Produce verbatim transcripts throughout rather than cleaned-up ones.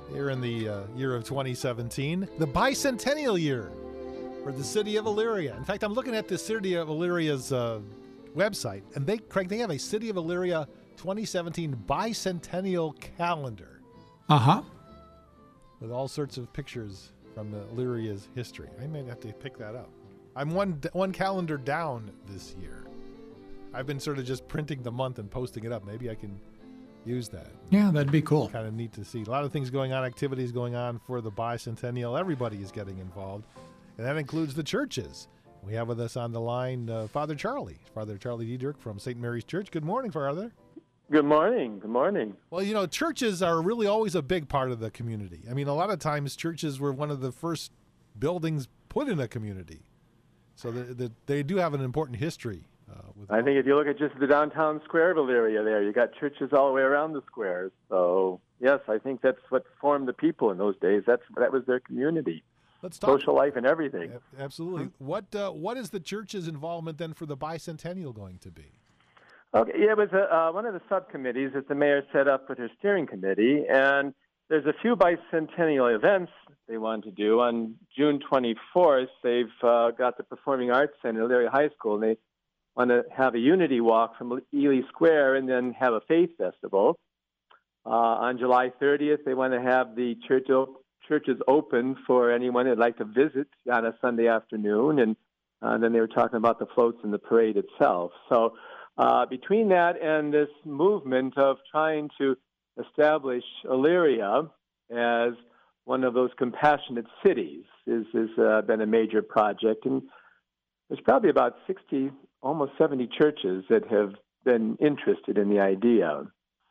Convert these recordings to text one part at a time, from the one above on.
here in the uh, year of twenty seventeen, the bicentennial year for the city of Elyria. In fact, I'm looking at the city of Elyria's uh, website, and they, Craig, they have a City of Elyria twenty seventeen bicentennial calendar. Uh-huh. With all sorts of pictures from the Elyria's history. I may have to pick that up. I'm one one calendar down this year. I've been sort of just printing the month and posting it up. Maybe I can use that. Yeah, that'd be cool. Kind of neat to see. A lot of things going on, activities going on for the bicentennial. Everybody is getting involved, and that includes the churches. We have with us on the line uh, Father Charlie, Father Charlie Diedrich from Saint Mary's Church. Good morning, Father. Good morning. Good morning. Well, you know, churches are really always a big part of the community. I mean, a lot of times churches were one of the first buildings put in a community. So the, the, they do have an important history. Uh, with I think if you look at just the downtown square of Elyria there, you got churches all the way around the square. So, yes, I think that's what formed the people in those days. That's That was their community. Let's talk. Social life and everything. Absolutely. Mm-hmm. What uh, What is the church's involvement then for the bicentennial going to be? Okay, yeah, it was a, uh, one of the subcommittees that the mayor set up with her steering committee, and there's a few bicentennial events they want to do. On June twenty-fourth, they've uh, got the Performing Arts Center at Elyria High School, and they want to have a unity walk from Ely Square and then have a faith festival. Uh, on July thirtieth, they want to have the church op- churches open for anyone who'd like to visit on a Sunday afternoon, and uh, then they were talking about the floats and the parade itself. So uh, between that and this movement of trying to establish Elyria as one of those compassionate cities is has uh, been a major project, and there's probably about sixty, almost seventy churches that have been interested in the idea.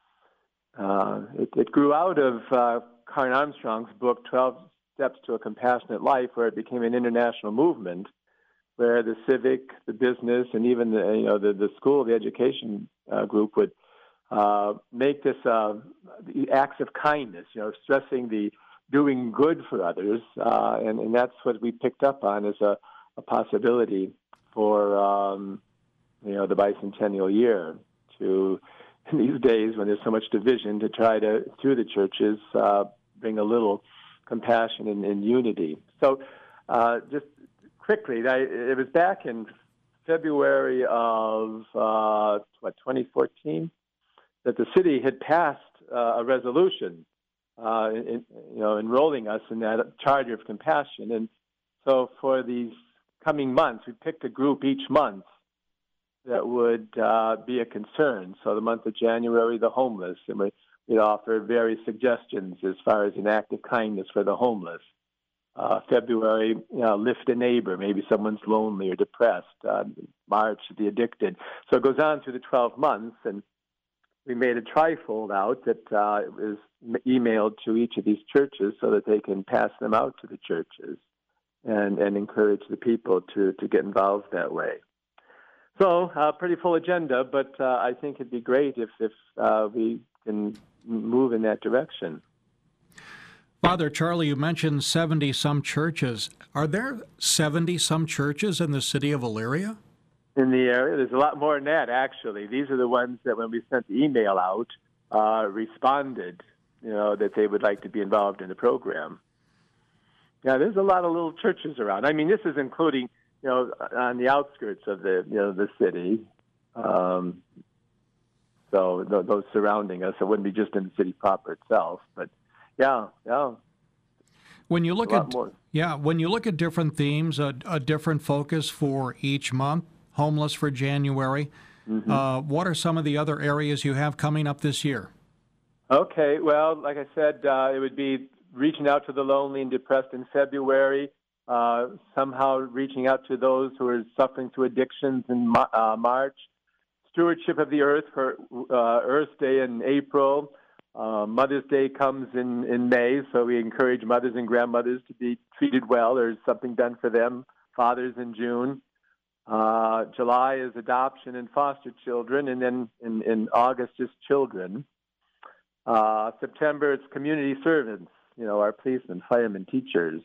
Uh, it, it grew out of uh, Karen Armstrong's book, twelve Steps to a Compassionate Life, where it became an international movement, where the civic, the business, and even the you know the, the school, the education uh, group would uh, make this uh, the acts of kindness, you know, stressing the doing good for others, uh, and, and that's what we picked up on as a, a possibility for um, you know the bicentennial year to, in these days when there's so much division, to try to, through the churches, uh, bring a little compassion and, and unity. So uh, just quickly, I, it was back in February of, uh, what, twenty fourteen, that the city had passed uh, a resolution uh, in, you know, enrolling us in that charter of compassion. And so for these coming months, we picked a group each month that would uh, be a concern. So the month of January, the homeless, and we, we'd offer various suggestions as far as an act of kindness for the homeless. Uh, February, you know, lift a neighbor, maybe someone's lonely or depressed. Uh, March, the addicted. So it goes on through the twelve months, and we made a trifold out that uh, was emailed to each of these churches so that they can pass them out to the churches and, and encourage the people to, to get involved that way. So, uh, pretty full agenda, but uh, I think it'd be great if, if uh, we can move in that direction. Father Charlie, you mentioned seventy-some churches. Are there seventy-some churches in the city of Elyria? In the area, there's a lot more than that, actually. These are the ones that, when we sent the email out, uh, responded, you know, that they would like to be involved in the program. Yeah, there's a lot of little churches around. I mean, this is including, you know, on the outskirts of the, you know, the city. Um, so th- those surrounding us, it wouldn't be just in the city proper itself, but yeah, yeah. When you look a lot at more. yeah, when you look at different themes, a, a different focus for each month. Homeless for January. Mm-hmm. Uh, what are some of the other areas you have coming up this year? Okay, well, like I said, uh, it would be reaching out to the lonely and depressed in February, uh, somehow reaching out to those who are suffering through addictions in uh, March, stewardship of the earth for uh, Earth Day in April. Uh, Mother's Day comes in, in May, so we encourage mothers and grandmothers to be treated well. There's something done for them. Fathers in June. Uh, July is adoption and foster children, and then in, in August is children. Uh, September, it's community servants, you know, our policemen, firemen, teachers.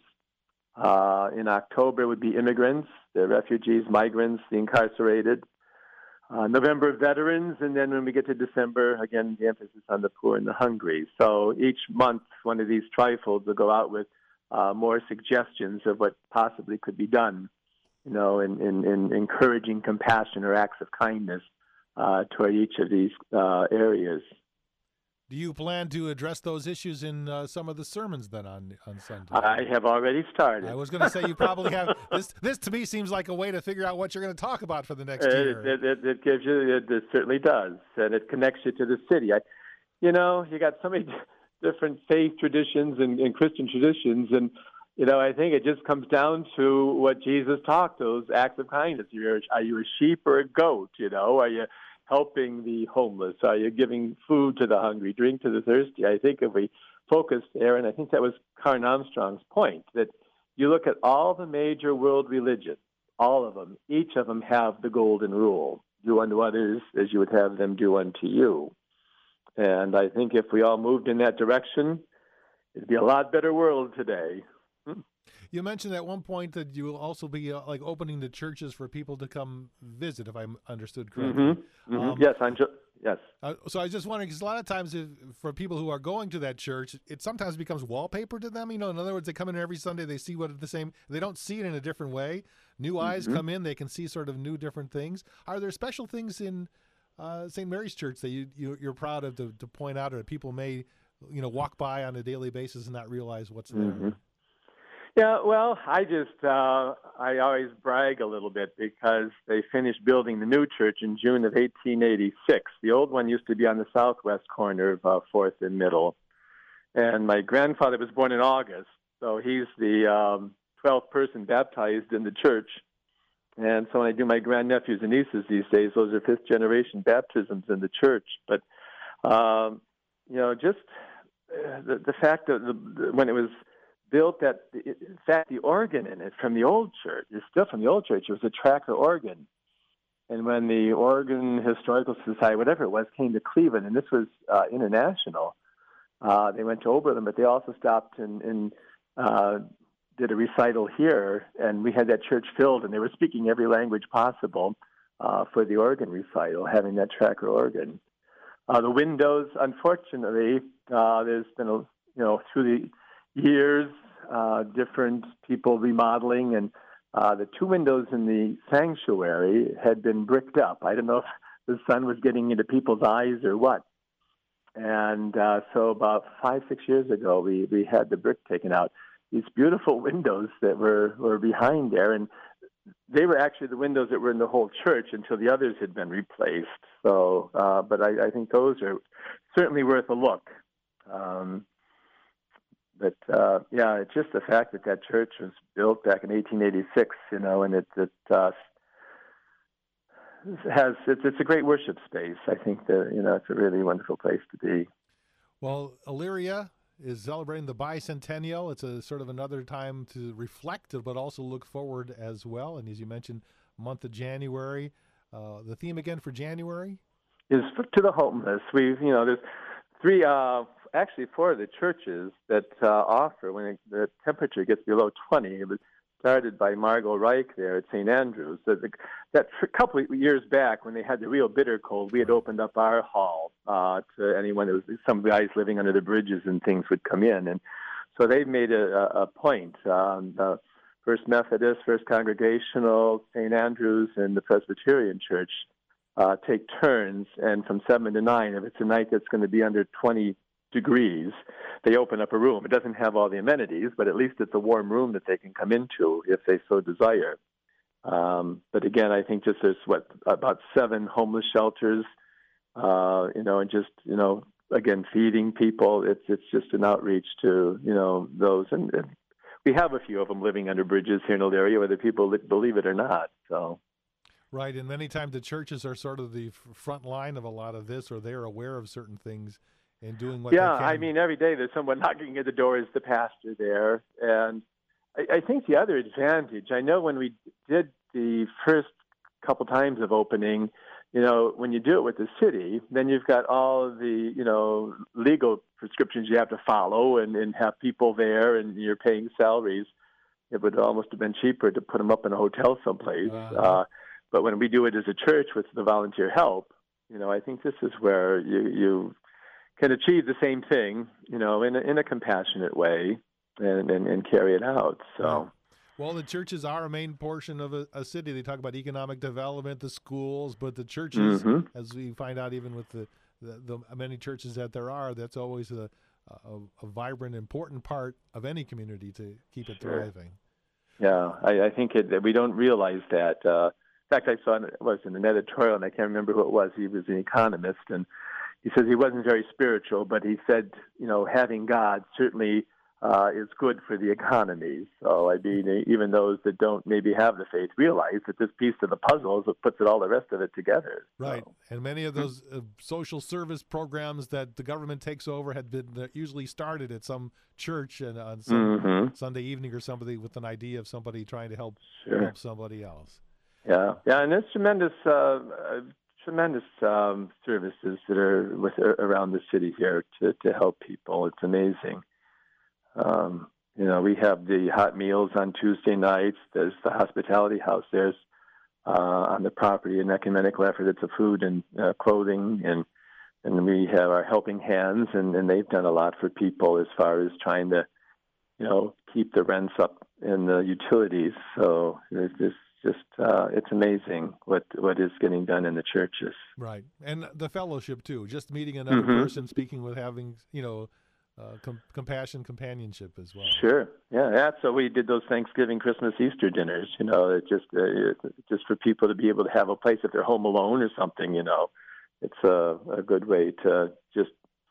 Uh, in October would be immigrants, the refugees, migrants, the incarcerated. uh, November veterans, and then when we get to December, again, the emphasis on the poor and the hungry. So each month, one of these trifolds will go out with uh, more suggestions of what possibly could be done, you know, in, in, in encouraging compassion or acts of kindness uh, toward each of these uh, areas. Do you plan to address those issues in uh, some of the sermons then on on Sunday? I have already started. I was going to say you probably have. This this to me seems like a way to figure out what you're going to talk about for the next it, year. It, it, it gives you, it, it certainly does, and it connects you to the city. I, you know, you got so many different faith traditions and, and Christian traditions, and you know, I think it just comes down to what Jesus taught: those acts of kindness. You're, are you a sheep or a goat? You know, are you helping the homeless? Are you giving food to the hungry, drink to the thirsty? I think if we focus there, and I think that was Karen Armstrong's point, that you look at all the major world religions, all of them, each of them have the golden rule: do unto others as you would have them do unto you. And I think if we all moved in that direction, it'd be a lot better world today. You mentioned at one point that you will also be uh, like opening the churches for people to come visit, if I understood correctly. Mm-hmm. Mm-hmm. Um, yes, I'm ju- yes. Uh, so I was just wondering, because a lot of times if, for people who are going to that church, it sometimes becomes wallpaper to them. You know, in other words, they come in every Sunday, they see what the same, they don't see it in a different way. New eyes Mm-hmm. come in, they can see sort of new different things. Are there special things in uh, Saint Mary's Church that you, you you're proud of to, to point out, or that people may, you know, walk by on a daily basis and not realize what's there? Mm-hmm. Yeah, well, I just, uh, I always brag a little bit because they finished building the new church in June of eighteen eighty-six. The old one used to be on the southwest corner of uh, fourth and Middle. And my grandfather was born in August, so he's the um, twelfth person baptized in the church. And so when I do my grandnephews and nieces these days, those are fifth generation baptisms in the church. But, um, you know, just uh, the, the fact that the, the, when it was built, that in fact the organ in it from the old church is still from the old church. It was a Tracker organ, and when the Organ Historical Society, whatever it was, came to Cleveland, and this was uh, international, uh, they went to Oberlin, but they also stopped and, and uh, did a recital here, and we had that church filled, and they were speaking every language possible uh, for the organ recital, having that Tracker organ. Uh, the windows, unfortunately, uh, there's been a you know through the years, uh, different people remodeling, and uh, the two windows in the sanctuary had been bricked up. I don't know if the sun was getting into people's eyes or what. And uh, so about five, six years ago, we, we had the brick taken out. These beautiful windows that were, were behind there, and they were actually the windows that were in the whole church until the others had been replaced. So, uh, but I, I think those are certainly worth a look. Um, But, uh, yeah, it's just the fact that that church was built back in eighteen eighty-six, you know, and it, it uh, has, it's, it's a great worship space. I think that, you know, it's a really wonderful place to be. Well, Elyria is celebrating the bicentennial. It's a sort of another time to reflect, but also look forward as well. And as you mentioned, month of January. Uh, the theme again for January? Is to the homeless. We've, you know, there's three, uh, actually four of the churches that uh, offer when it, the temperature gets below twenty. It was started by Margot Reich there at Saint Andrews. So the, that a couple of years back, when they had the real bitter cold, we had opened up our hall uh, to anyone. It was some guys living under the bridges and things would come in, and so they made a, a point. Um, the First Methodist, First Congregational, Saint Andrews, and the Presbyterian Church uh, take turns, and from seven to nine, if it's a night that's going to be under twenty degrees, they open up a room. It doesn't have all the amenities, but at least it's a warm room that they can come into if they so desire. Um, but again, I think just there's what about seven homeless shelters, uh, you know, and just you know, again, feeding people. It's it's just an outreach to you know those, and, and we have a few of them living under bridges here in Elyria, whether people li- believe it or not. So. Right, and many times the churches are sort of the front line of a lot of this, or they're aware of certain things. And doing what yeah, they can. I mean, every day there's someone knocking at the door as the pastor there. And I, I think the other advantage, I know when we did the first couple times of opening, you know, when you do it with the city, then you've got all of the, you know, legal prescriptions you have to follow and, and have people there and you're paying salaries. It would almost have been cheaper to put them up in a hotel someplace. Uh-huh. Uh, But when we do it as a church with the volunteer help, you know, I think this is where you, you can achieve the same thing, you know, in a, in a compassionate way and, and, and carry it out. So. Well, the churches are a main portion of a, a city. They talk about economic development, the schools, but the churches, Mm-hmm. as we find out even with the, the, the many churches that there are, that's always a, a, a vibrant, important part of any community to keep it Sure. thriving. Yeah, I, I think it, that we don't realize that. Uh, in fact, I saw it was in an editorial, and I can't remember who it was. He was an economist, and he says he wasn't very spiritual, but he said, you know, having God certainly uh, is good for the economy. So, I mean, even those that don't maybe have the faith realize that this piece of the puzzle is what puts it all the rest of it together. Right. So. And many of those uh, social service programs that the government takes over had been uh, usually started at some church and on some Mm-hmm. Sunday evening or somebody with an idea of somebody trying to help Sure. help somebody else. Yeah, yeah, and there's tremendous, uh, uh, tremendous um, services that are with uh, around the city here to, to help people. It's amazing. Um, you know, we have the hot meals on Tuesday nights. There's the hospitality house. There's uh, on the property an ecumenical effort. It's a food and uh, clothing, and and we have our helping hands, and, and they've done a lot for people as far as trying to, you know, keep the rents up and the utilities. So there's this. Just uh, it's amazing what what is getting done in the churches. Right, and the fellowship too. Just meeting another Mm-hmm. person, speaking with, having you know, uh, com- compassion, companionship as well. Sure, yeah, that's so we did those Thanksgiving, Christmas, Easter dinners. You know, it just uh, it, just for people to be able to have a place if they're home alone or something. You know, it's a, a good way to just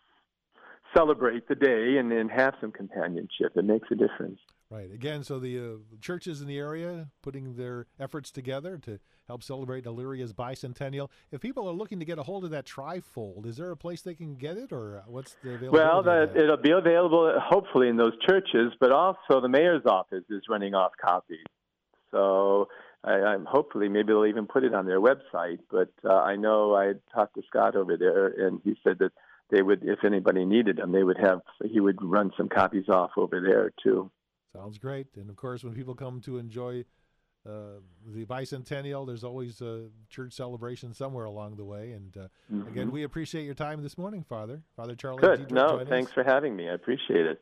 celebrate the day and then have some companionship. It makes a difference. Right. Again, so the uh, churches in the area putting their efforts together to help celebrate Illyria's bicentennial. If people are looking to get a hold of that trifold, is there a place they can get it, or what's the availability? Well, the, of that? it'll be available hopefully in those churches, but also the mayor's office is running off copies. So I, I'm hopefully maybe they'll even put it on their website. But uh, I know I talked to Scott over there, and he said that they would, if anybody needed them, they would have. He would run some copies off over there too. Sounds great. And of course, when people come to enjoy uh, the bicentennial, there's always a church celebration somewhere along the way. And uh, Mm-hmm. again, we appreciate your time this morning, Father. Father Charlie. Good. Dietrich No, joining thanks us. for having me. I appreciate it.